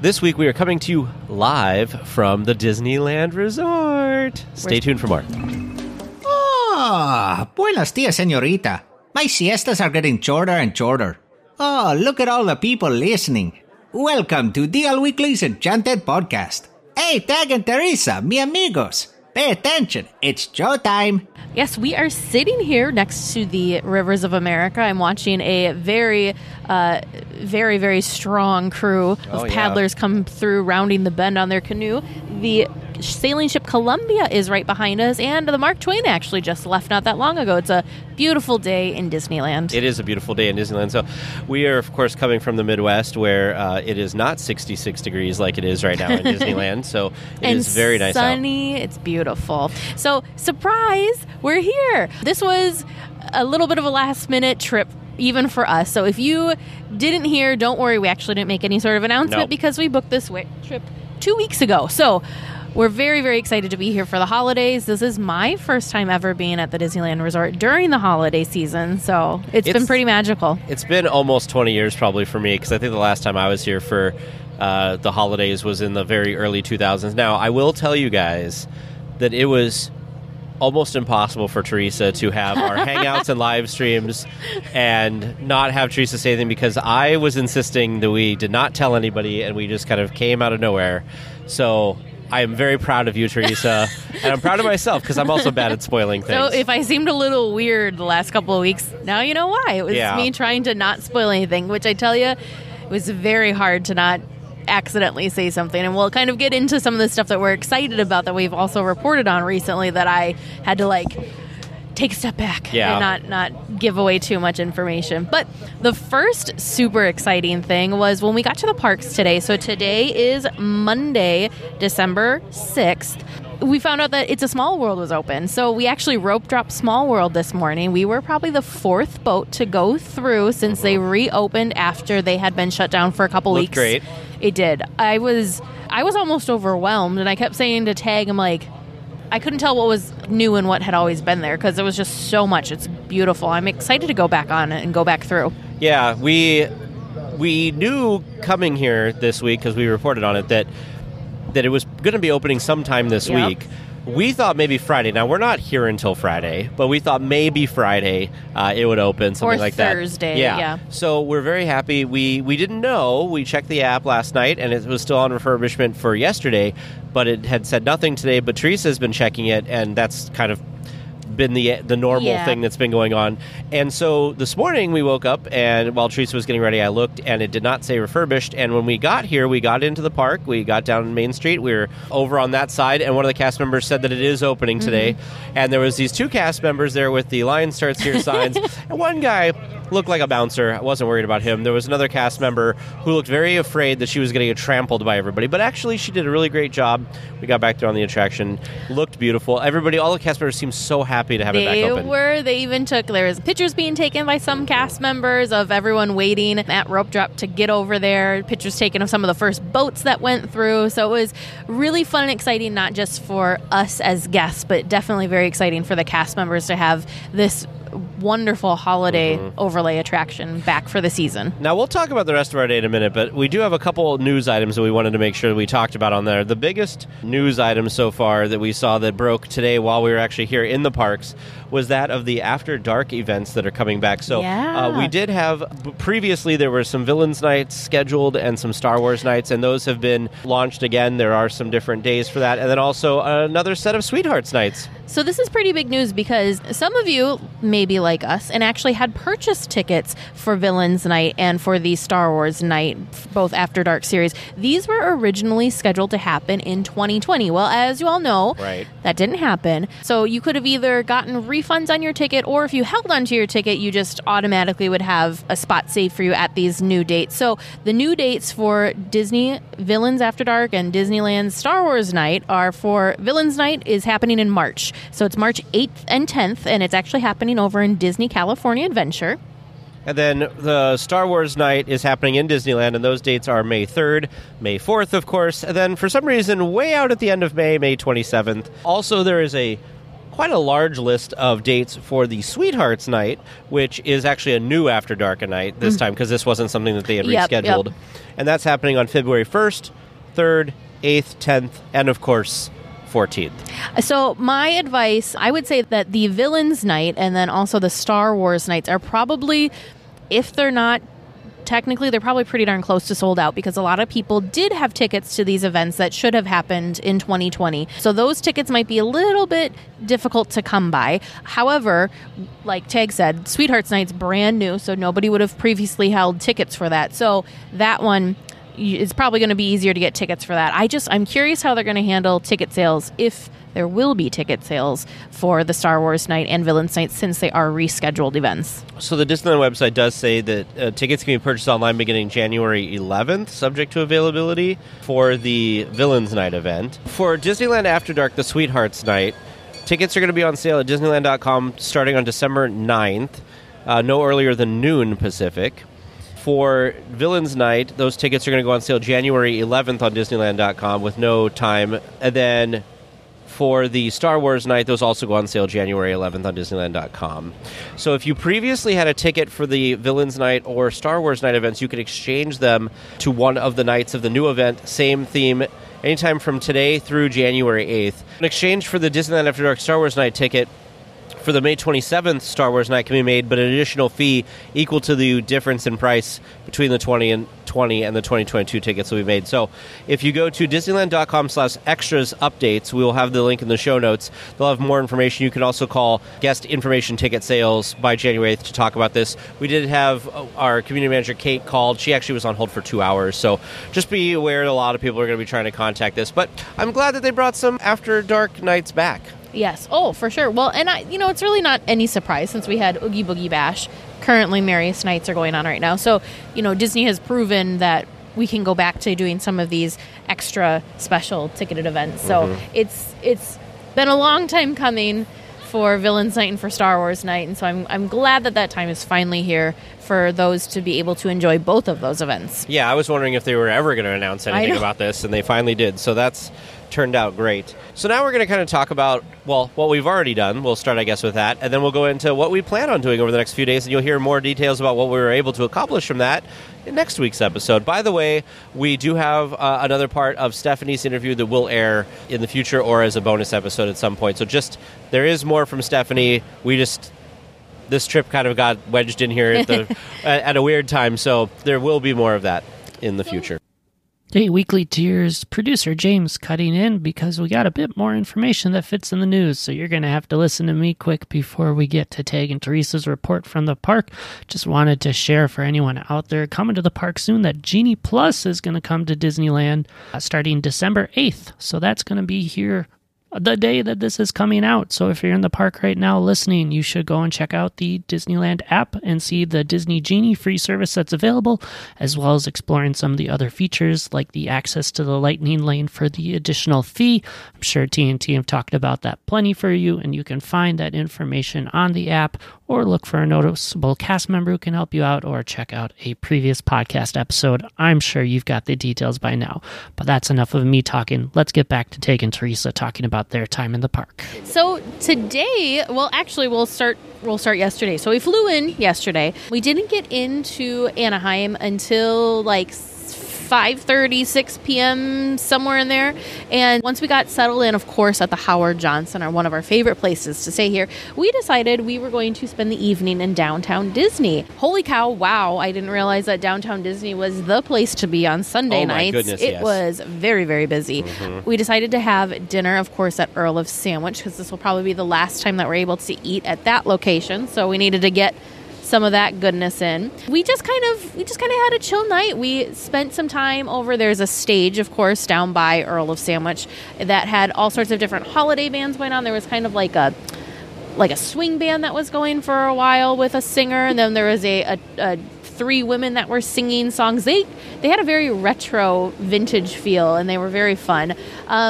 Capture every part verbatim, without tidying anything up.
This week we are coming to you live from the Disneyland Resort. Stay Where's- tuned for more. Ah, buenos dias, señorita. My siestas are getting shorter and shorter. Oh, look at all the people listening. Welcome to D L Weekly's Enchanted Podcast. Hey, Tag and Teresa, mi amigos. Pay attention, it's showtime. Yes, we are sitting here next to the Rivers of America. I'm watching a very, uh, very, very strong crew of Oh, yeah. paddlers come through, rounding the bend on their canoe. The sailing ship Columbia is right behind us, and the Mark Twain actually just left not that long ago. It's a beautiful day in Disneyland. It is a beautiful day in Disneyland. So we are, of course, coming from the Midwest where uh, it is not sixty-six degrees like it is right now in Disneyland. So it and is very nice out. sunny. It's beautiful. So, surprise, we're here. This was a little bit of a last-minute trip, even for us. So if you didn't hear, don't worry. We actually didn't make any sort of announcement Nope. because we booked this wi- trip two weeks ago. So we're very, very excited to be here for the holidays. This is my first time ever being at the Disneyland Resort during the holiday season. So it's, It's- been pretty magical. It's been almost twenty years probably for me because I think the last time I was here for uh, the holidays was in the very early two thousands. Now, I will tell you guys that it was almost impossible for Teresa to have our hangouts and live streams and not have Teresa say anything because I was insisting that we did not tell anybody and we just kind of came out of nowhere. So I am very proud of you, Teresa, and I'm proud of myself because I'm also bad at spoiling things. So if I seemed a little weird the last couple of weeks, now you know why. It was Yeah. me trying to not spoil anything, which I tell you, it was very hard to not accidentally say something. And we'll kind of get into some of the stuff that we're excited about that we've also reported on recently that I had to like take a step back Yeah. and not, not give away too much information. But the first super exciting thing was when we got to the parks today. So today is Monday, December sixth. We found out that It's a Small World was open. So we actually rope dropped Small World this morning. We were probably the fourth boat to go through since they reopened after they had been shut down for a couple Looked weeks. great. It did. I was I was almost overwhelmed, and I kept saying to Tag, I'm like, I couldn't tell what was new and what had always been there because it was just so much. It's beautiful. I'm excited to go back on it and go back through. Yeah, we we knew coming here this week because we reported on it that that it was going to be opening sometime this Yep. week. We thought maybe Friday. Now, we're not here until Friday, but we thought maybe Friday uh, it would open, something Or like that. Thursday, yeah. So we're very happy. We we didn't know. We checked the app last night, and it was still on refurbishment for yesterday, but it had said nothing today. But Teresa's been checking it, and that's kind of been the the normal Yeah. thing that's been going on. And so this morning we woke up, and while Teresa was getting ready, I looked, and it did not say refurbished. And when we got here, we got into the park. We got down Main Street. We were over on that side, and one of the cast members said that it is opening today. And there was these two cast members there with the Lion Starts Here signs. And one guy looked like a bouncer. I wasn't worried about him. There was another cast member who looked very afraid that she was going to get trampled by everybody. But actually, she did a really great job. We got back there on the attraction. Looked beautiful. Everybody, all the cast members seemed so happy to have it They back open. were. They even took, there was pictures being taken by some cast members of everyone waiting at rope drop to get over there. Pictures taken of some of the first boats that went through. So it was really fun and exciting, not just for us as guests, but definitely very exciting for the cast members to have this wonderful holiday Mm-hmm. overlay attraction back for the season. Now, we'll talk about the rest of our day in a minute, but we do have a couple news items that we wanted to make sure that we talked about on there. The biggest news item so far that we saw that broke today while we were actually here in the parks was that of the After Dark events that are coming back. So Yeah. uh, we did have, previously there were some Villains Nights scheduled and some Star Wars Nights, and those have been launched again. There are some different days for that. And then also another set of Sweethearts Nights. So this is pretty big news because some of you may be like us and actually had purchased tickets for Villains Night and for the Star Wars Night, both After Dark series. These were originally scheduled to happen in twenty twenty. Well, as you all know, Right. that didn't happen. So you could have either gotten refunds on your ticket, or if you held onto your ticket, you just automatically would have a spot saved for you at these new dates. So the new dates for Disney Villains After Dark and Disneyland Star Wars Night are for Villains Night is happening in March. So it's March eighth and tenth, and it's actually happening over in Disney California Adventure. And then the Star Wars Night is happening in Disneyland, and those dates are May third, May fourth, of course, and then for some reason, way out at the end of May, May twenty-seventh. Also, there is a quite a large list of dates for the Sweethearts Night, which is actually a new After Dark night this mm. time, because this wasn't something that they had yep, rescheduled. Yep. And that's happening on February first, third, eighth, tenth, and of course, fourteenth. So my advice, I would say that the Villains Night and then also the Star Wars Nights are probably, if they're not technically, they're probably pretty darn close to sold out, because a lot of people did have tickets to these events that should have happened in twenty twenty. So those tickets might be a little bit difficult to come by. However, like Tag said, Sweethearts Night's brand new, so nobody would have previously held tickets for that. So that one, it's probably going to be easier to get tickets for that. I just, I'm curious how they're going to handle ticket sales, if there will be ticket sales for the Star Wars Night and Villains Night, since they are rescheduled events. So the Disneyland website does say that uh, tickets can be purchased online beginning January eleventh, subject to availability, for the Villains Night event. For Disneyland After Dark, the Sweethearts Night, tickets are going to be on sale at Disneyland dot com starting on December ninth, uh, no earlier than noon Pacific. For Villains Night, those tickets are going to go on sale January eleventh on Disneyland dot com with no time. And then for the Star Wars Night, those also go on sale January eleventh on Disneyland dot com. So if you previously had a ticket for the Villains Night or Star Wars Night events, you could exchange them to one of the nights of the new event, same theme, anytime from today through January eighth. In exchange for the Disneyland After Dark Star Wars Night ticket, for the May twenty-seventh Star Wars Night can be made, but an additional fee equal to the difference in price between the twenty and twenty and the twenty twenty-two tickets will be made. So if you go to Disneyland dot com slash extras updates, we will have the link in the show notes. They'll have more information. You can also call Guest Information Ticket Sales by January eighth to talk about this. We did have our community manager, Kate, called. She actually was on hold for two hours. So just be aware that a lot of people are going to be trying to contact this. But I'm glad that they brought some After Dark nights back. Yes. Oh, for sure. Well, and I, you know, it's really not any surprise, since we had Oogie Boogie Bash. Currently, Merriest Nights are going on right now. So, you know, Disney has proven that we can go back to doing some of these extra special ticketed events. So mm-hmm. it's it's been a long time coming for Villains Night and for Star Wars Night. And so I'm I'm glad that that time is finally here for those to be able to enjoy both of those events. Yeah, I was wondering if they were ever going to announce anything about this, and they finally did. So that's turned out great. So now we're going to kind of talk about, well, what we've already done. We'll start, I guess, with that, and then we'll go into what we plan on doing over the next few days, and you'll hear more details about what we were able to accomplish from that in next week's episode. By the way, we do have uh, another part of Stephanie's interview that will air in the future or as a bonus episode at some point. So just, there is more from Stephanie. We just, this trip kind of got wedged in here at, the, at a weird time, so there will be more of that in the future. Hey, Weekly Tears producer James cutting in because we got a bit more information that fits in the news, so you're going to have to listen to me quick before we get to Tag and Teresa's report from the park. Just wanted to share for anyone out there coming to the park soon that Genie Plus is going to come to Disneyland uh, starting December eighth, so that's going to be here the day that this is coming out. So if you're in the park right now listening, you should go and check out the Disneyland app and see the Disney Genie free service that's available, as well as exploring some of the other features like the access to the Lightning Lane for the additional fee. I'm sure T N T have talked about that plenty for you, and you can find that information on the app, or look for a noticeable cast member who can help you out, or check out a previous podcast episode. I'm sure you've got the details by now, but that's enough of me talking. Let's get back to Tag and Teresa talking about their time in the park. So today, well, actually, we'll start we'll start yesterday. So we flew in yesterday. We didn't get into Anaheim until like five thirty, six p.m., somewhere in there. And once we got settled in, of course, at the Howard Johnson, or one of our favorite places to stay here, we decided we were going to spend the evening in downtown Disney. Holy cow, wow, I didn't realize that downtown Disney was the place to be on Sunday oh my nights. Goodness, it yes. was very, very busy. Mm-hmm. We decided to have dinner, of course, at Earl of Sandwich, because this will probably be the last time that we're able to eat at that location. So we needed to get some of that goodness in. We just kind of we just kind of had a chill night. We spent some time over, there's a stage, of course, down by Earl of Sandwich that had all sorts of different holiday bands going on. There was kind of like a like a swing band that was going for a while with a singer, and then there was a, a, a three women that were singing songs. They they had a very retro vintage feel, and they were very fun. Um,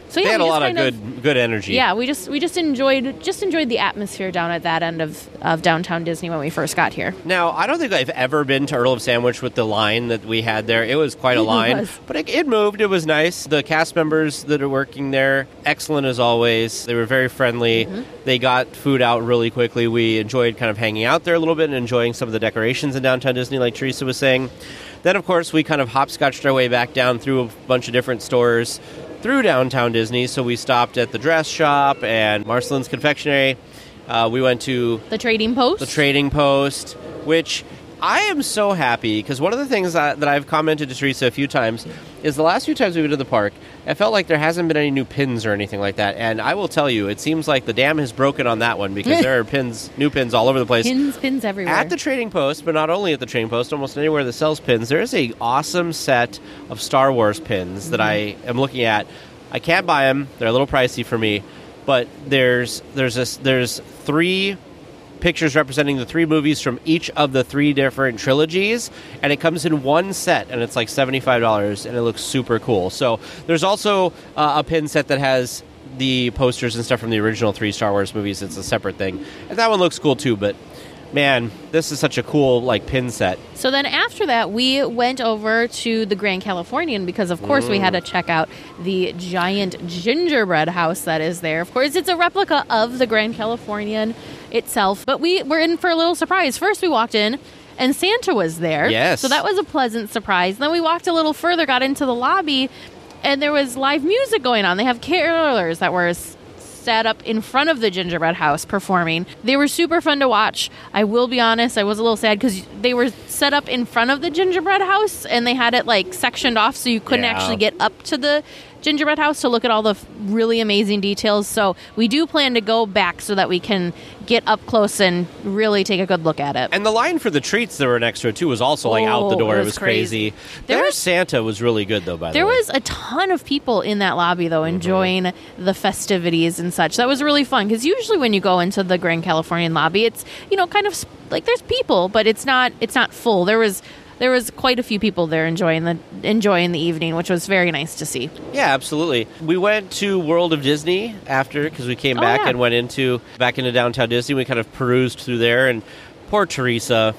So yeah, they had we a just lot of kind good good energy. Yeah, we just we just enjoyed just enjoyed the atmosphere down at that end of, of downtown Disney when we first got here. Now, I don't think I've ever been to Earl of Sandwich with the line that we had there. It was quite a It line, was. but it, it moved. It was nice. The cast members that are working there, excellent as always. They were very friendly. Mm-hmm. They got food out really quickly. We enjoyed kind of hanging out there a little bit and enjoying some of the decorations in downtown Disney, like Teresa was saying. Then, of course, we kind of hopscotched our way back down through a bunch of different stores through downtown Disney. So we stopped at the dress shop and Marcelin's Confectionery. Uh, we went to The Trading Post. the Trading Post, which I am so happy because one of the things that, that I've commented to Teresa a few times is the last few times we've been to the park, it felt like there hasn't been any new pins or anything like that. And I will tell you, it seems like the dam has broken on that one because there are pins, new pins all over the place. Pins, pins everywhere. At the Trading Post, but not only at the Trading Post, almost anywhere that sells pins, there is a awesome set of Star Wars pins that I am looking at. I can't buy them; they're a little pricey for me. But there's there's this, there's three pictures representing the three movies from each of the three different trilogies, and it comes in one set, and it's like seventy-five dollars, and it looks super cool. So there's also uh, a pin set that has the posters and stuff from the original three Star Wars movies. It's a separate thing, and that one looks cool too. But man, this is such a cool like pin set. So then after that, we went over to the Grand Californian because, of course, we had to check out the giant gingerbread house that is there. Of course, it's a replica of the Grand Californian itself, but we were in for a little surprise. First, we walked in, and Santa was there. Yes. So that was a pleasant surprise. Then we walked a little further, got into the lobby, and there was live music going on. They have carolers that were s- set up in front of the gingerbread house performing. They were super fun to watch. I will be honest, I was a little sad because they were set up in front of the gingerbread house and they had it like sectioned off so you couldn't Yeah. actually get up to the gingerbread house to look at all the f- really amazing details. So we do plan to go back so that we can get up close and really take a good look at it. And the line for the treats that were next to it too was also like out the Oh, door. it It was was crazy. crazy. There Their was- Santa was really good though. By There the way, was a ton of people in that lobby, though, enjoying the festivities and such. That was really fun because usually when you go into the Grand Californian lobby, it's you know kind of sp- like there's people, but it's not it's not full. There was there was quite a few people there enjoying the enjoying the evening, which was very nice to see. Yeah, absolutely. We went to World of Disney after because we came Oh, back yeah. and went into back into downtown Disney. We kind of perused through there, and poor Teresa.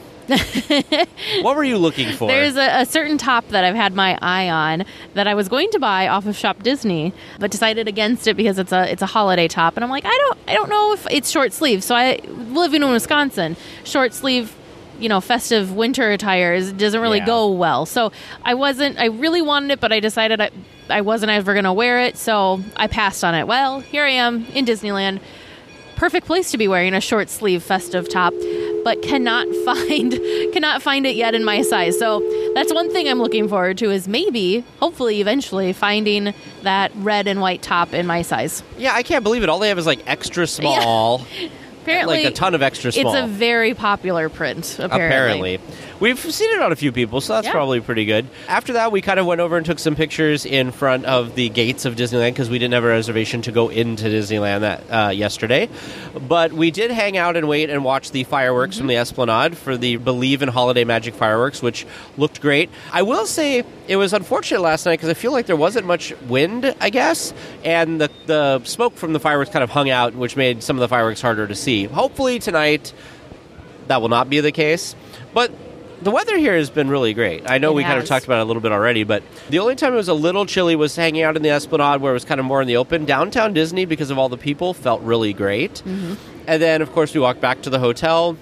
What were you looking for? There's a, a certain top that I've had my eye on that I was going to buy off of Shop Disney, but decided against it because it's a it's a holiday top, and I'm like, I don't I don't know if it's short sleeve. So I living in Wisconsin, short sleeve, you know, festive winter attire is, doesn't really Yeah. go well. So I wasn't I really wanted it, but I decided I I wasn't ever going to wear it, so I passed on it. Well, here I am in Disneyland. Perfect place to be wearing a short sleeve festive top, but cannot find cannot find it yet in my size. So that's one thing I'm looking forward to is maybe, hopefully, eventually finding that red and white top in my size. yeah, I can't believe it. All they have is like extra small, Apparently, like a ton of extra small. it's a very popular print. Apparently, Apparently. We've seen it on a few people, so that's Yeah. probably pretty good. After that, we kind of went over and took some pictures in front of the gates of Disneyland because we didn't have a reservation to go into Disneyland that uh, yesterday. But we did hang out and wait and watch the fireworks from the Esplanade for the Believe in Holiday Magic fireworks, which looked great. I will say it was unfortunate last night because I feel like there wasn't much wind, I guess, and the, the smoke from the fireworks kind of hung out, which made some of the fireworks harder to see. Hopefully tonight that will not be the case. But the weather here has been really great. I know It we kind of has. talked about it a little bit already, but the only time it was a little chilly was hanging out in the Esplanade where it was kind of more in the open. Downtown Disney, because of all the people, felt really great. Mm-hmm. And then, of course, we walked back to the hotel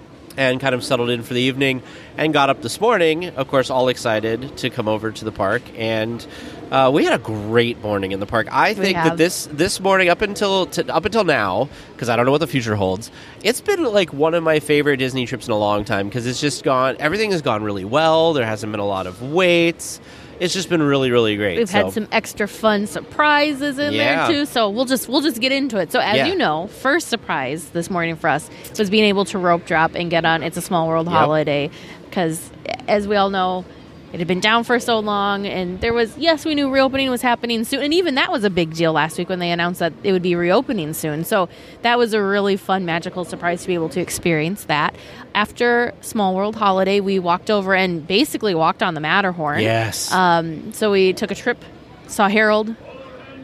and kind of settled in for the evening and got up this morning, of course, all excited to come over to the park. And uh, we had a great morning in the park. I think that have. this this morning, up until to, up until now, because I don't know what the future holds, it's been like one of my favorite Disney trips in a long time because it's just gone, everything has gone really well. There hasn't been a lot of waits. It's just been really, really great. we've So- had some extra fun surprises in Yeah. there too. So we'll just we'll just get into it. So as Yeah. you know, first surprise this morning for us was being able to rope drop and get on It's a Small World Yep. holiday because, as we all know, it had been down for so long, and there was, yes, we knew reopening was happening soon, and even that was a big deal last week when they announced that it would be reopening soon. So that was a really fun, magical surprise to be able to experience that. After Small World Holiday, we walked over and basically walked on the Matterhorn. Yes. Um, so we took a trip, saw Harold.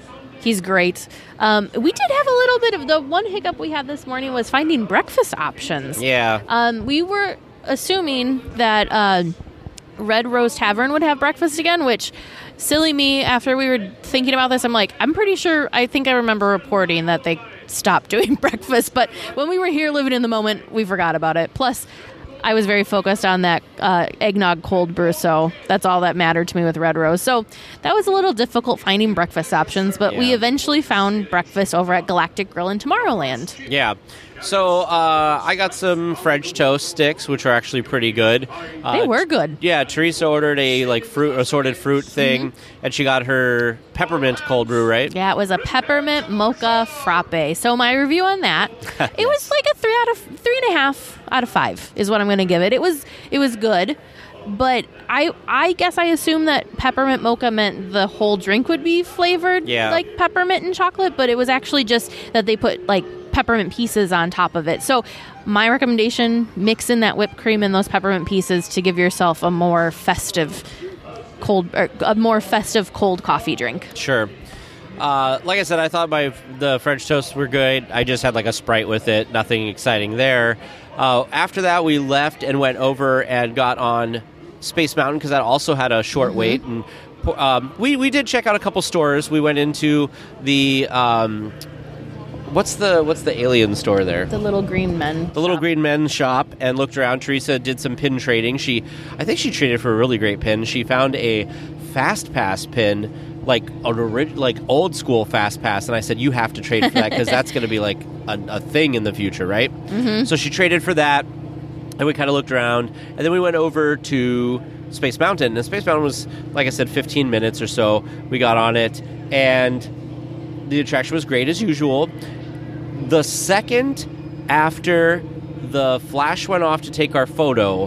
He's great. Um, we did have a little bit of the one hiccup we had this morning was finding breakfast options. Yeah. Um, we were assuming that uh, Red Rose Tavern would have breakfast again, which, silly me, after we were thinking about this, I'm like, I'm pretty sure, I think I remember reporting that they stopped doing breakfast. But when we were here living in the moment, we forgot about it. Plus, I was very focused on that uh, eggnog cold brew, so that's all that mattered to me with Red Rose. So that was a little difficult finding breakfast options, but Yeah. we eventually found breakfast over at Galactic Grill in Tomorrowland. Yeah. So uh, I got some French toast sticks, which are actually pretty good. Uh, They were good. Yeah, Teresa ordered a like fruit assorted fruit thing, and she got her peppermint cold brew, right? Yeah, it was a peppermint mocha frappe. So my review on that, it was like a three out of three and a half out of five is what I'm going to give it. It was it was good, but I I guess I assumed that peppermint mocha meant the whole drink would be flavored Yeah. like peppermint and chocolate, but it was actually just that they put like peppermint pieces on top of it. So my recommendation: mix in that whipped cream and those peppermint pieces to give yourself a more festive cold, or a more festive cold coffee drink. Sure. Uh, like I said, I thought my the French toasts were good. I just had like a Sprite with it. Nothing exciting there. Uh, after that, we left and went over and got on Space Mountain because that also had a short Mm-hmm. wait. And um, we we did check out a couple stores. We went into the um, what's the what's the alien store there? The little green men. The little shop. green men's shop, and looked around. Teresa did some pin trading. She, I think she traded for a really great pin. She found a Fast Pass pin, like an orig- like old school Fast Pass, and I said, you have to trade for that because that's going to be like a, a thing in the future, right? Mm-hmm. So she traded for that, and we kind of looked around, and then we went over to Space Mountain. And Space Mountain was, like I said, fifteen minutes or so. We got on it, and the attraction was great as usual. The second after the flash went off to take our photo,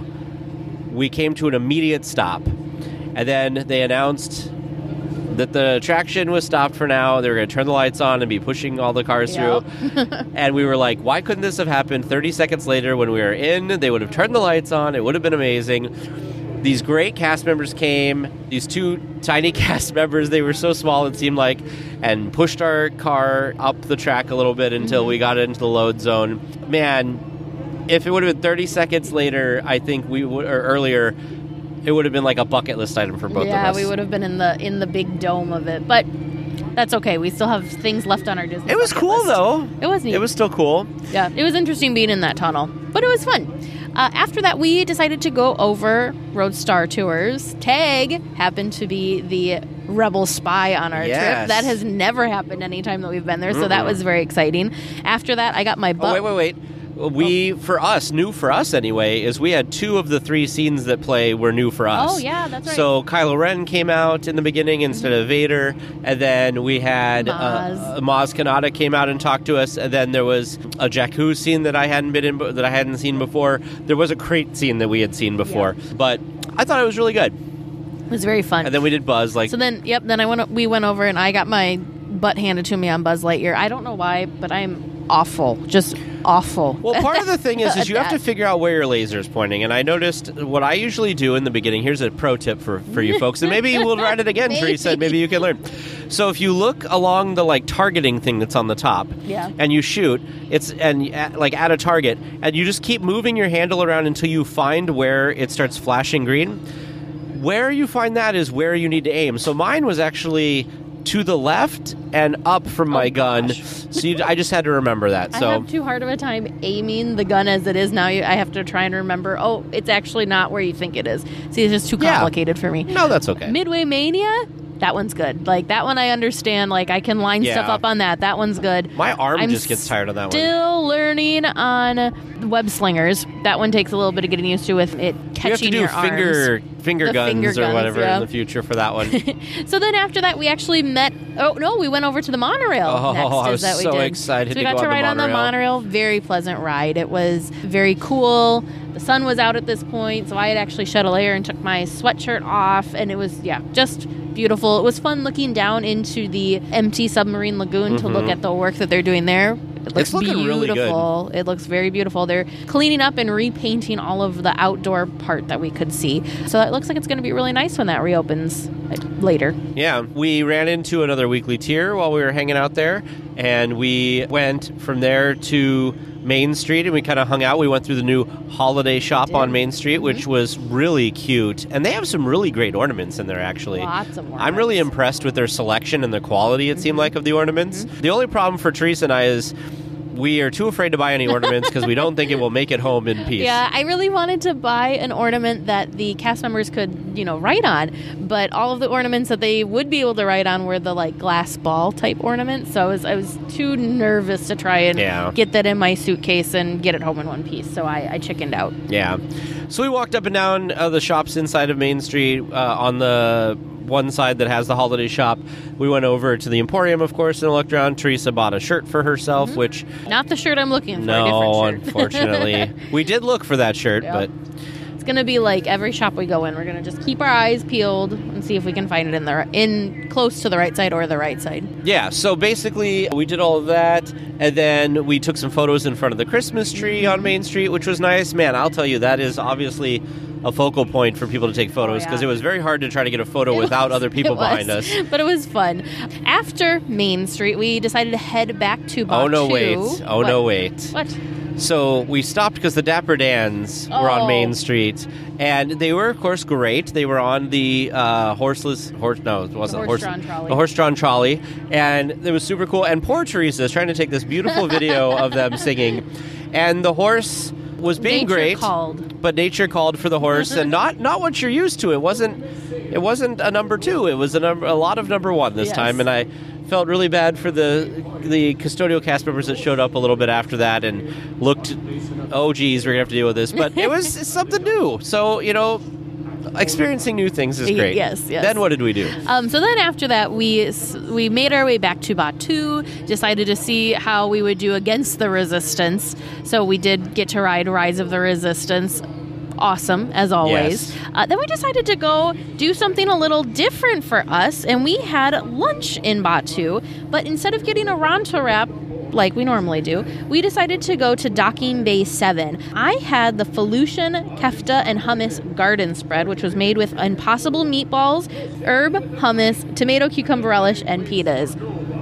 we came to an immediate stop. And then they announced that the attraction was stopped for now. They were going to turn the lights on and be pushing all the cars Yep. through. And we were like, why couldn't this have happened thirty seconds later when we were in? They would have turned the lights on. It would have been amazing. These great cast members came, these two tiny cast members, they were so small it seemed like, and pushed our car up the track a little bit until Mm-hmm. we got into the load zone. Man, if it would have been thirty seconds later, I think we would, or earlier, it would have been like a bucket list item for both yeah, of us. we would have been in the in the big dome of it, but that's okay. We still have things left on our Disney. It was bucket cool, list. though. It was neat. It was still cool. Yeah, it was interesting being in that tunnel, but it was fun. Uh, after that, we decided to go over Roadstar Tours. Tag happened to be the rebel spy on our Yes. trip. That has never happened any time that we've been there, so that was very exciting. After that, I got my Oh, butt. wait, wait, wait. We, for us, new for us anyway, is we had two of the three scenes that play were new for us. Oh, yeah, that's right. So Kylo Ren came out in the beginning instead of Vader, and then we had Maz. Uh, Maz Kanata came out and talked to us, and then there was a Jakku scene that I hadn't been in, that I hadn't seen before. There was a crate scene that we had seen before, but I thought it was really good. It was very fun. And then we did Buzz, like So then, yep. Then I went. We went over, and I got my butt handed to me on Buzz Lightyear. I don't know why, but I'm awful, just awful. Well, part of the thing is, is you have to That. figure out where your laser is pointing. And I noticed what I usually do in the beginning. Here's a pro tip for, for you folks, and maybe we'll write it again, Teresa. and Maybe you can learn. So if you look along the like targeting thing that's on the top, Yeah. and you shoot, it's and at, like at a target, and you just keep moving your handle around until you find where it starts flashing green. Where you find that is where you need to aim. So mine was actually to the left and up from my Oh, gun. gosh. So you, I just had to remember that. I So have too hard of a time aiming the gun as it is now. You, I have to try and remember. Oh, it's actually not where you think it is. See, it's just too Yeah. complicated for me. no, that's okay. Midway Mania, that one's good. Like that one, I understand. Like I can line Yeah. stuff up on that. That one's good. My arm I'm just gets tired on that one. Still learning on web slingers. That one takes a little bit of getting used to with it You have to catching do your finger arms. finger The guns finger or guns, whatever yeah. in the future for that one. So then after that, we actually met. Oh no, we went over to the monorail. Oh, next, I is was that we so did. excited So we to got go to on the ride on the monorail. monorail. Very pleasant ride. It was very cool. The sun was out at this point, so I had actually shed a layer and took my sweatshirt off, and it was yeah, just beautiful. It was fun looking down into the empty submarine lagoon mm-hmm. to look at the work that they're doing there. It looks it's looking beautiful. Really good. It looks very beautiful. They're cleaning up and repainting all of the outdoor part that we could see. So it looks like it's going to be really nice when that reopens later. Yeah, we ran into another weekly tier while we were hanging out there, and we went from there to Main Street, and we kind of hung out. We went through the new holiday shop on Main Street, mm-hmm. which was really cute. And they have some really great ornaments in there, actually. Lots of ornaments. I'm really impressed with their selection and the quality, it mm-hmm. seemed like, of the ornaments. Mm-hmm. The only problem for Teresa and I is we are too afraid to buy any ornaments because we don't think it will make it home in peace. Yeah, I really wanted to buy an ornament that the cast members could, you know, write on, but all of the ornaments that they would be able to write on were the, like, glass ball type ornaments, so I was, I was too nervous to try and yeah. get that in my suitcase and get it home in one piece, so I, I chickened out. Yeah. So we walked up and down uh, the shops inside of Main Street uh, on the one side that has the holiday shop. We went over to the Emporium, of course, and looked around. Teresa bought a shirt for herself, mm-hmm. which... Not the shirt I'm looking for, no, a different shirt. Unfortunately. We did look for that shirt, yep. but... It's going to be like every shop we go in, we're going to just keep our eyes peeled and see if we can find it in the in close to the right side or the right side. Yeah, so basically we did all of that, and then we took some photos in front of the Christmas tree on Main Street, which was nice. Man, I'll tell you, that is obviously a focal point for people to take photos because oh, yeah. it was very hard to try to get a photo it without was, other people behind us. But it was fun. After Main Street, we decided to head back to Batu. Oh, no, wait. Oh, what? no, wait. What? So we stopped because the Dapper Dans oh. were on Main Street, and they were, of course, great. They were on the uh, horseless horse. No, it wasn't the horse-drawn trolley. The horse-drawn trolley, and it was super cool. And poor Teresa is trying to take this beautiful video of them singing, and the horse was being nature great, called. but nature called for the horse, and not not what you're used to. It wasn't it wasn't a number two. It was a number a lot of number one this yes. time, and I felt really bad for the the custodial cast members that showed up a little bit after that and looked, oh geez, we're gonna have to deal with this. But it was something new, so you know, experiencing new things is great. Yes, yes. Then what did we do? Um, so then after that, we we made our way back to Batu, decided to see how we would do against the resistance. So we did get to ride Rise of the Resistance. Awesome, as always. Yes. Uh, then we decided to go do something a little different for us, and we had lunch in Batu. But instead of getting a Ronto wrap, like we normally do, we decided to go to Docking Bay seven. I had the Felucian Kefta and Hummus Garden Spread, which was made with impossible meatballs, herb, hummus, tomato, cucumber relish, and pitas.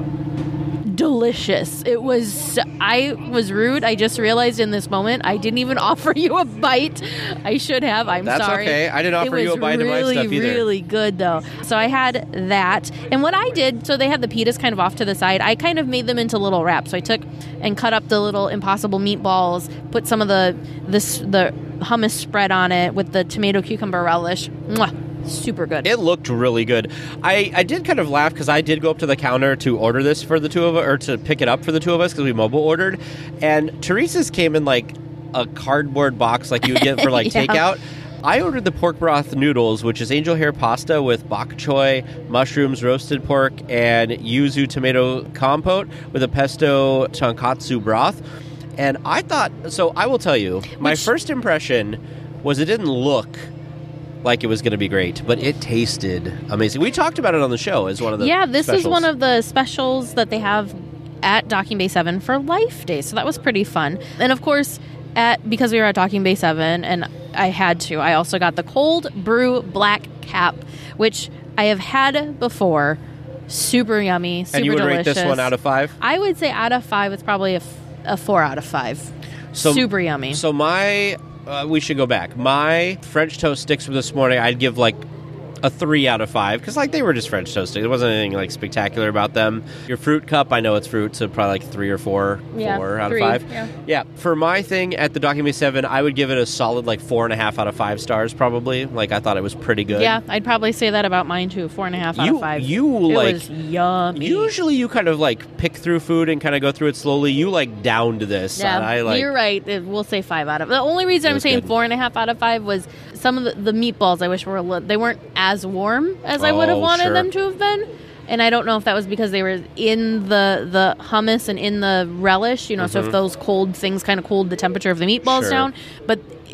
Delicious. It was, I was rude. I just realized in this moment I didn't even offer you a bite. I should have. I'm That's sorry. That's okay. I didn't offer you a bite really, of my stuff either. It was really good, though. So I had that. And what I did, so they had the pitas kind of off to the side. I kind of made them into little wraps. So I took and cut up the little impossible meatballs, put some of the, this, the hummus spread on it with the tomato, cucumber relish. Mwah. Super good. It looked really good. I, I did kind of laugh because I did go up to the counter to order this for the two of us, or to pick it up for the two of us because we mobile ordered. And Teresa's came in like a cardboard box like you would get for like yeah. takeout. I ordered the pork broth noodles, which is angel hair pasta with bok choy, mushrooms, roasted pork, and yuzu tomato compote with a pesto tonkatsu broth. And I thought, so I will tell you, my which, first impression was it didn't look like it was going to be great, but it tasted amazing. We talked about it on the show as one of the yeah this specials. is one of the specials that they have at Docking Bay seven for Life Day, so that was pretty fun. And of course, at because we were at Docking Bay seven and I had to, I also got the cold brew black cap, which I have had before. Super yummy, super delicious. And you would delicious. rate this one out of five? I would say out of five it's probably a, f- a four out of five. So, super yummy. So my Uh, we should go back. My French toast sticks from this morning, I'd give like a three out of five because like they were just French toast sticks. There wasn't anything like spectacular about them. Your fruit cup, I know it's fruit, so probably like three or four, yeah, four out three, of five. Yeah. yeah. For my thing at the Docking Bay seven, I would give it a solid like four and a half out of five stars probably. Like I thought it was pretty good. Yeah, I'd probably say that about mine too. Four and a half out you, of five. You it like was yummy. Usually you kind of like pick through food and kind of go through it slowly. You like downed this. Yeah, and I, like, you're right. We'll say five out of. The only reason I'm saying good. four and a half out of five was some of the, the meatballs. I wish were a little, they weren't as warm as I would have Oh, wanted sure. them to have been. And I don't know if that was because they were in the, the hummus and in the relish, you know, mm-hmm. so if those cold things kind of cooled the temperature of the meatballs sure. down. But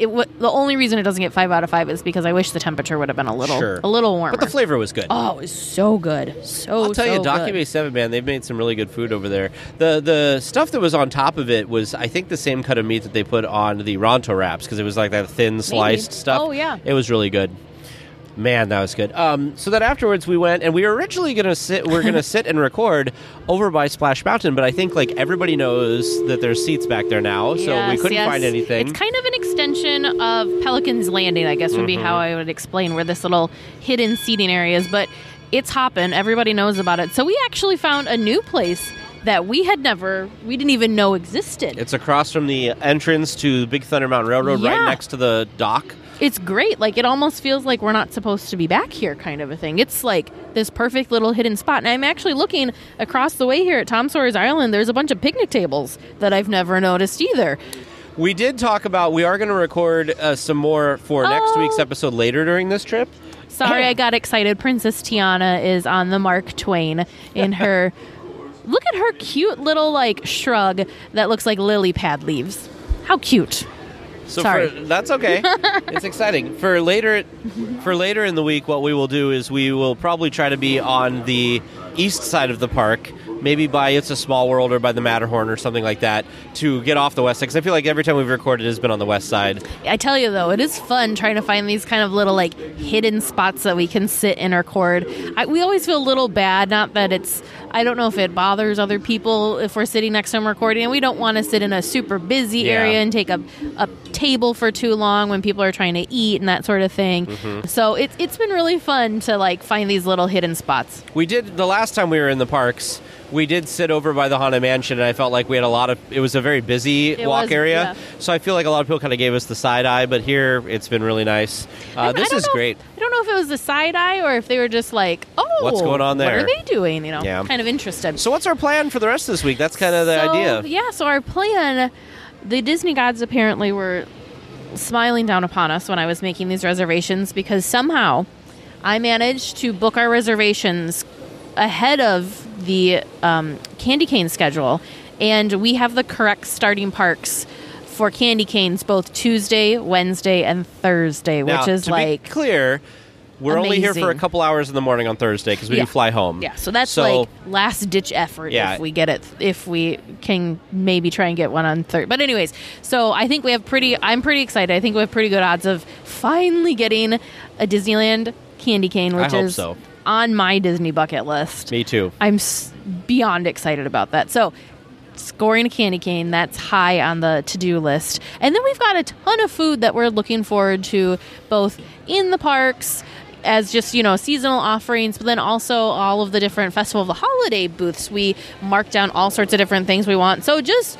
it w- the only reason it doesn't get five out of five is because I wish the temperature would have been a little Sure. a little warmer. But the flavor was good. Oh, it was so good. So, I'll tell so you, Docky good. Bay seven, man, they've made some really good food over there. The the stuff that was on top of it was, I think, the same cut of meat that they put on the Ronto wraps, because it was like that thin sliced stuff. Oh, yeah. It was really good. Man, that was good. Um, so then afterwards we went, and we were originally going to sit, we we're going to sit and record over by Splash Mountain, but I think like everybody knows that there's seats back there now, so we Yes, couldn't yes. find anything. It's kind of an extension of Pelican's Landing, I guess would be Mm-hmm. how I would explain where this little hidden seating area is, but it's hopping. Everybody knows about it. So we actually found a new place that we had never, we didn't even know existed. It's across from the entrance to Big Thunder Mountain Railroad, Yeah. right next to the dock. It's great. Like, it almost feels like we're not supposed to be back here kind of a thing. It's like this perfect little hidden spot. And I'm actually looking across the way here at Tom Sawyer's Island. There's a bunch of picnic tables that I've never noticed either. We did talk about, we are going to record uh, some more for next Oh. week's episode later during this trip. Sorry, I got excited. Princess Tiana is on the Mark Twain in her... Look at her cute little, like, shrug that looks like lily pad leaves. How cute. So Sorry. For, that's okay. It's exciting. For later for later in the week, what we will do is we will probably try to be on the east side of the park, maybe by It's a Small World or by the Matterhorn or something like that, to get off the west side. Because I feel like every time we've recorded, it has been on the west side. I tell you, though, it is fun trying to find these kind of little, like, hidden spots that we can sit and record. I, we always feel a little bad, not that it's... I don't know if it bothers other people if we're sitting next to them recording, and we don't want to sit in a super busy Yeah. area and take a, a table for too long when people are trying to eat and that sort of thing. Mm-hmm. So it's it's been really fun to, like, find these little hidden spots. We did, the last time we were in the parks, we did sit over by the Haunted Mansion, and I felt like we had a lot of, it was a very busy It walk was, area. yeah. So I feel like a lot of people kind of gave us the side eye, but here it's been really nice. Uh, I- this I don't is know- great. I don't know if it was the side eye or if they were just like, oh, What's going on there? What are they doing? You know, Yeah. kind of interested. So what's our plan for the rest of this week? That's kind of the So, idea. Yeah, so our plan, the Disney gods apparently were smiling down upon us when I was making these reservations because somehow I managed to book our reservations ahead of the um, Candy Cane schedule, and we have the correct starting parks for Candy Canes both Tuesday, Wednesday, and Thursday, Now, which is to like... be clear, we're only here for a amazing. couple hours in the morning on Thursday because we Yeah. do fly home. Yeah, so that's So- like last ditch effort Yeah. if we get it, if we can maybe try and get one on third. But anyways, so I think we have pretty, I'm pretty excited. I think we have pretty good odds of finally getting a Disneyland candy cane, I which hope is so. on my Disney bucket list. Me too. I'm s- beyond excited about that. So scoring a candy cane, that's high on the to-do list. And then we've got a ton of food that we're looking forward to, both in the parks as just, you know, seasonal offerings, but then also all of the different Festival of the Holiday booths. We mark down all sorts of different things we want. So just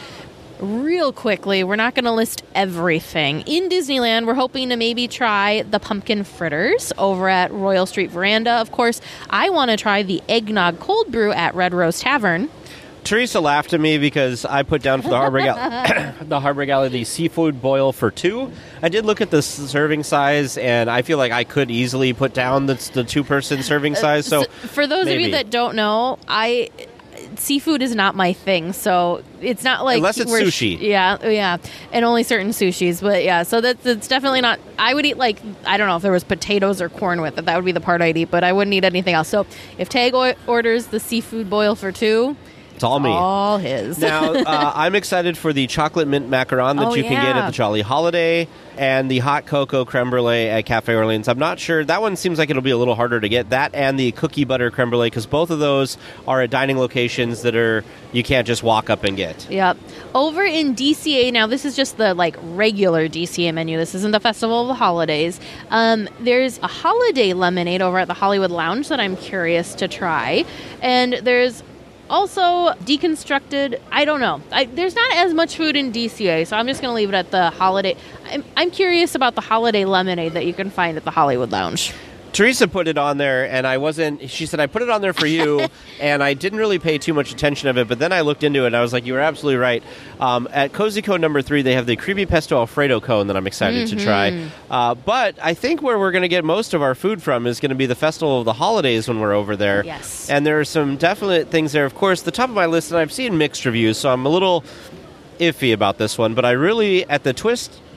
real quickly, we're not going to list everything. In Disneyland, we're hoping to maybe try the pumpkin fritters over at Royal Street Veranda. Of course, I want to try the eggnog cold brew at Red Rose Tavern. Teresa laughed at me because I put down for the Harbor Gal- the Harbor Galley the seafood boil for two. I did look at the s- serving size, and I feel like I could easily put down the, the two-person serving size. So, So for those of maybe. you that don't know, I seafood is not my thing, so it's not like Unless it's we're sushi. Yeah, yeah, and only certain sushis. But yeah, so that's it's definitely not. I would eat like I don't know if there was potatoes or corn with it. That would be the part I'd eat, but I wouldn't eat anything else. So if Tag o- orders the seafood boil for two, it's all me. all his. Now, uh, I'm excited for the chocolate mint macaron that Oh, you can get yeah. at the Jolly Holiday and the hot cocoa creme brulee at Cafe Orleans. I'm not sure. That one seems like it'll be a little harder to get. That and the cookie butter creme brulee, because both of those are at dining locations that are you can't just walk up and get. Yep. Over in D C A, now this is just the like regular D C A menu. This isn't the Festival of the Holidays. Um, there's a holiday lemonade over at the Hollywood Lounge that I'm curious to try. And there's also deconstructed, I don't know. I, there's not as much food in D C A, so I'm just going to leave it at the holiday. I'm, I'm curious about the holiday lemonade that you can find at the Hollywood Lounge. Teresa put it on there, and I wasn't. She said I put it on there for you, and I didn't really pay too much attention of it. But then I looked into it, and I was like, "You were absolutely right." Um, at Cozy Cone number three, they have the creamy pesto Alfredo cone that I'm excited Mm-hmm. to try. Uh, but I think where we're going to get most of our food from is going to be the Festival of the Holidays when we're over there. Yes. And there are some definite things there. Of course, the top of my list, and I've seen mixed reviews, so I'm a little iffy about this one. But I really, at the Twist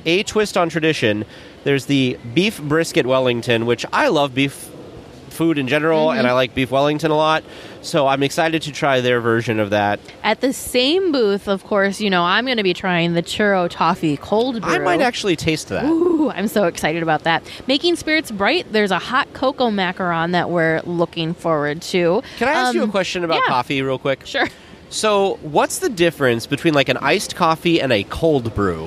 a twist on tradition. There's the beef brisket Wellington, which I love beef food in general, mm-hmm. and I like beef Wellington a lot. So I'm excited to try their version of that. At the same booth, of course, you know, I'm going to be trying the Churro Toffee Cold Brew. I might actually taste that. Ooh, I'm so excited about that. Making Spirits Bright, there's a hot cocoa macaron that we're looking forward to. Can I ask um, you a question about yeah. coffee real quick? Sure. So what's the difference between like an iced coffee and a cold brew?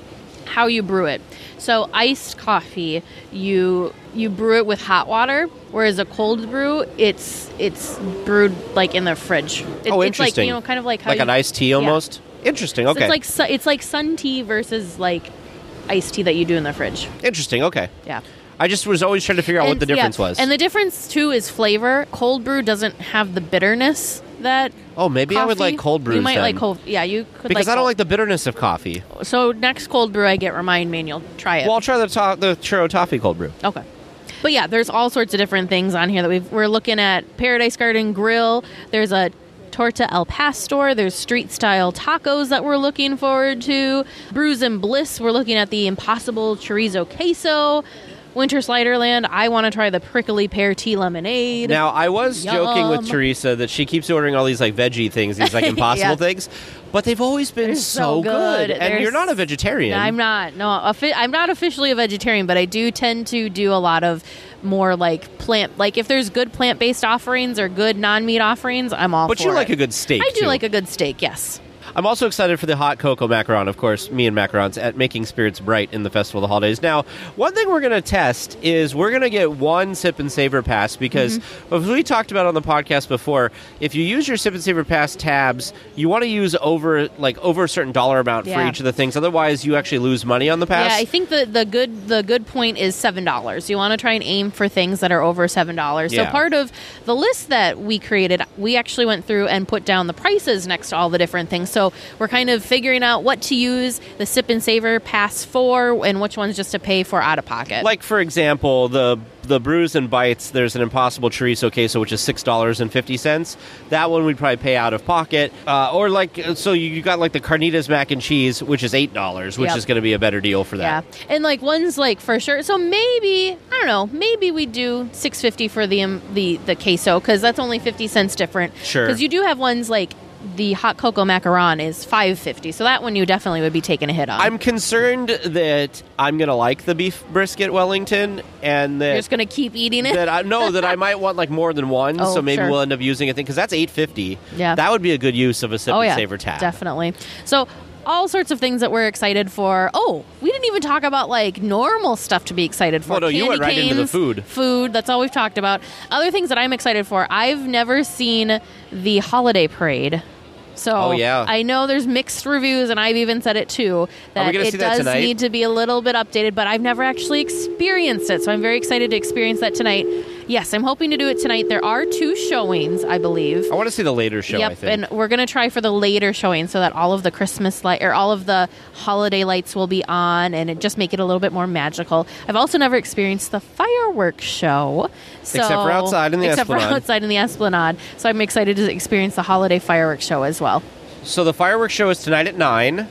How you brew it. So iced coffee, you you brew it with hot water, whereas a cold brew, it's it's brewed like in the fridge. It, oh, interesting. It's like, you know, kind of like how like you, an iced tea almost. Yeah. Interesting. Okay. So it's like su- it's like sun tea versus like iced tea that you do in the fridge. Interesting. Okay. Yeah. I just was always trying to figure out and, what the difference yeah. was. And the difference too is flavor. Cold brew doesn't have the bitterness that. Oh, maybe coffee. I would like cold brews. You might then. like cold. Yeah, you could. Because like I don't cold. like the bitterness of coffee. So next cold brew I get, remind me and you'll try it. Well, I'll try the to- the Churro Toffee cold brew. Okay. But yeah, there's all sorts of different things on here that we've, we're looking at. Paradise Garden Grill. There's a Torta El Pastor. There's street style tacos that we're looking forward to. Brews and Bliss. We're looking at the Impossible Chorizo Queso. Winter Sliderland, I want to try the prickly pear tea lemonade. Now, I was Yum. joking with Teresa that she keeps ordering all these like veggie things, these like impossible Yeah. things, but they've always been They're so, so good. And They're you're not a s- vegetarian. I'm not. No, offi- I'm not officially a vegetarian, but I do tend to do a lot of more like plant. Like if there's good plant-based offerings or good non-meat offerings, I'm all But for you like it. a good steak, I do too. like a good steak, yes. I'm also excited for the hot cocoa macaron, of course, me and macarons at Making Spirits Bright in the Festival of the Holidays. Now, one thing we're going to test is we're going to get one Sip and Savor Pass because, Mm-hmm. as we talked about on the podcast before, if you use your Sip and Savor Pass tabs, you want to use over like over a certain dollar amount for Yeah. each of the things. Otherwise, you actually lose money on the pass. Yeah, I think the, the good the good point is seven dollars. You want to try and aim for things that are over seven dollars. Yeah. So part of the list that we created, we actually went through and put down the prices next to all the different things. So we're kind of figuring out what to use the Sip and Savor Pass for and which ones just to pay for out of pocket. Like, for example, the the Brews and Bites, there's an Impossible Chorizo Queso, which is six dollars and fifty cents. That one we'd probably pay out of pocket. Uh, or, like, so you got, like, the Carnitas Mac and Cheese, which is eight dollars, which Yep. is going to be a better deal for that. Yeah, and like ones like for sure. So maybe I don't know. Maybe we do six fifty for the um, the the queso because that's only fifty cents different. Sure. Because you do have ones like the hot cocoa macaron is five fifty. So that one you definitely would be taking a hit on. I'm concerned that I'm going to like the beef brisket Wellington and that... You're just gonna keep eating it. that I know that I might want like more than one, Oh, so maybe sure. we'll end up using a thing because that's eight fifty. Yeah. That would be a good use of a Sip oh and yeah, Savor tab. definitely. So. All sorts of things that we're excited for. Oh, we didn't even talk about like normal stuff to be excited for. Oh, no, you Candy went right into the canes, food. Food, that's all we've talked about. Other things that I'm excited for. I've never seen the holiday parade. So Oh, yeah. I know there's mixed reviews, and I've even said it too, that we gonna it see that does tonight? need to be a little bit updated, but I've never actually experienced it. So I'm very excited to experience that tonight. Yes, I'm hoping to do it tonight. There are two showings, I believe. I want to see the later show, Yep, I think. and we're gonna try for the later showing so that all of the Christmas light or all of the holiday lights will be on, and it just make it a little bit more magical. I've also never experienced the fireworks show, so, Except for outside in the except Esplanade. for outside in the Esplanade. So I'm excited to experience the holiday fireworks show as well. So the fireworks show is tonight at nine.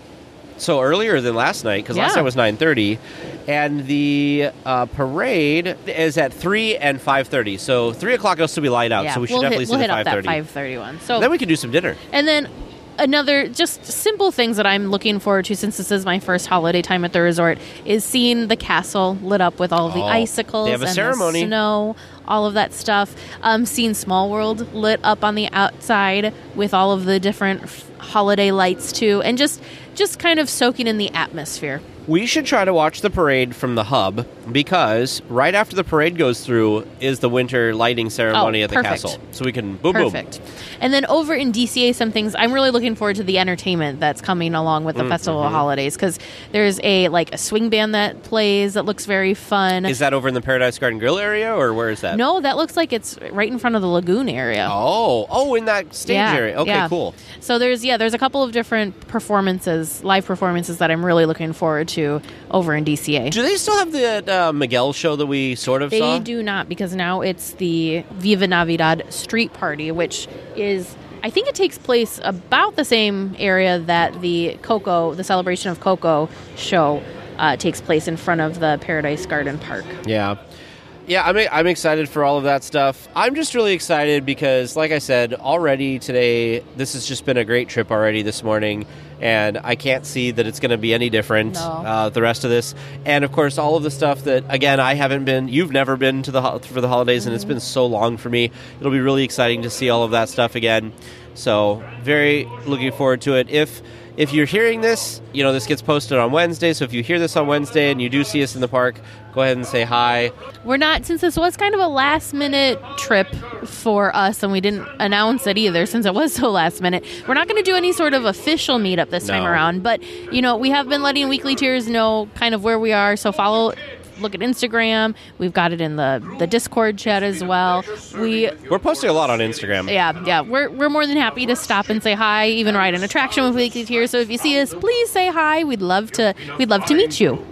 So earlier than last night, because last Yeah. night was nine thirty. And the uh, parade is at three and five thirty. So three o'clock will still be light out, yeah, so we should we'll definitely hit, see we'll the hit up five that thirty. five thirty one. So Then we can do some dinner. and then another just simple things that I'm looking forward to since this is my first holiday time at the resort is seeing the castle lit up with all of the Oh, icicles they have a and ceremony. the snow, all of that stuff. Um, seeing Small World lit up on the outside with all of the different f- holiday lights too, and just just kind of soaking in the atmosphere. We should try to watch the parade from the hub because right after the parade goes through is the winter lighting ceremony Oh, at the perfect. castle. So we can boom Perfect. And then over in D C A, some things I'm really looking forward to the entertainment that's coming along with the Mm, Festival mm-hmm. of Holidays because there's a like a swing band that plays that looks very fun. boom. Is that over in the Paradise Garden Grill area or where is that? No, that looks like it's right in front of the lagoon area. Oh, oh, in that stage Yeah, area. Okay, yeah. cool. So there's yeah, there's a couple of different performances, live performances that I'm really looking forward to over in D C A. Do they still have the uh, Miguel show that we sort of They saw? do not because now it's the Viva Navidad street party, which is I think it takes place about the same area that the Coco, the Celebration of Coco show uh, takes place in front of the Paradise Garden Park. Yeah. Yeah, I'm I'm excited for all of that stuff. I'm just really excited because, like I said, already today, this has just been a great trip already this morning, and I can't see that it's going to be any different No. uh, the rest of this. And, of course, all of the stuff that, again, I haven't been, you've never been to the ho- for the holidays, mm-hmm. and it's been so long for me. It'll be really exciting to see all of that stuff again. So, very looking forward to it. If... If you're hearing this, you know, this gets posted on Wednesday, so if you hear this on Wednesday and you do see us in the park, go ahead and say hi. We're not, since this was kind of a last-minute trip for us, and we didn't announce it either since it was so last minute, we're not going to do any sort of official meetup this No. time around. But, you know, we have been letting Weekly Tears know kind of where we are, so follow... Look at Instagram. We've got it in the, the Discord chat as well. We We're posting a lot on Instagram. Yeah, yeah. We're we're more than happy to stop and say hi, even ride an attraction with Weekly Tears. So if you see us, please say hi. We'd love to we'd love to meet you.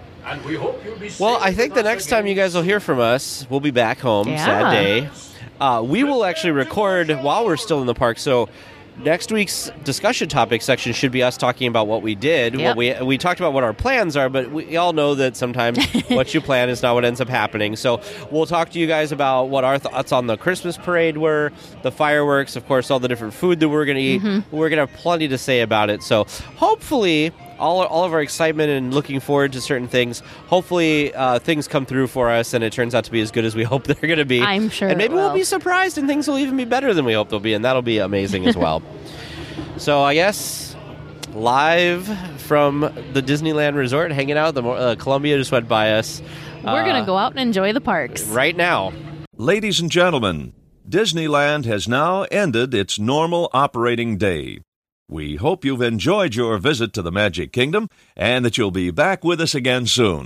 Well, I think the next time you guys will hear from us, we'll be back home. Yeah. Sad day. Uh, we will actually record while we're still in the park. So next week's discussion topic section should be us talking about what we did. Yep. What we we talked about what our plans are, but we all know that sometimes what you plan is not what ends up happening. So we'll talk to you guys about what our thoughts on the Christmas parade were, the fireworks, of course, all the different food that we're going to eat. Mm-hmm. We're going to have plenty to say about it. So hopefully... All, all of our excitement and looking forward to certain things, hopefully uh, things come through for us and it turns out to be as good as we hope they're going to be. I'm sure And maybe it will. we'll be surprised and things will even be better than we hope they'll be, and that'll be amazing as well. So I guess live from the Disneyland Resort, hanging out, the uh, Columbia just went by us. We're uh, going to go out and enjoy the parks. Right now. Ladies and gentlemen, Disneyland has now ended its normal operating day. We hope you've enjoyed your visit to the Magic Kingdom and that you'll be back with us again soon.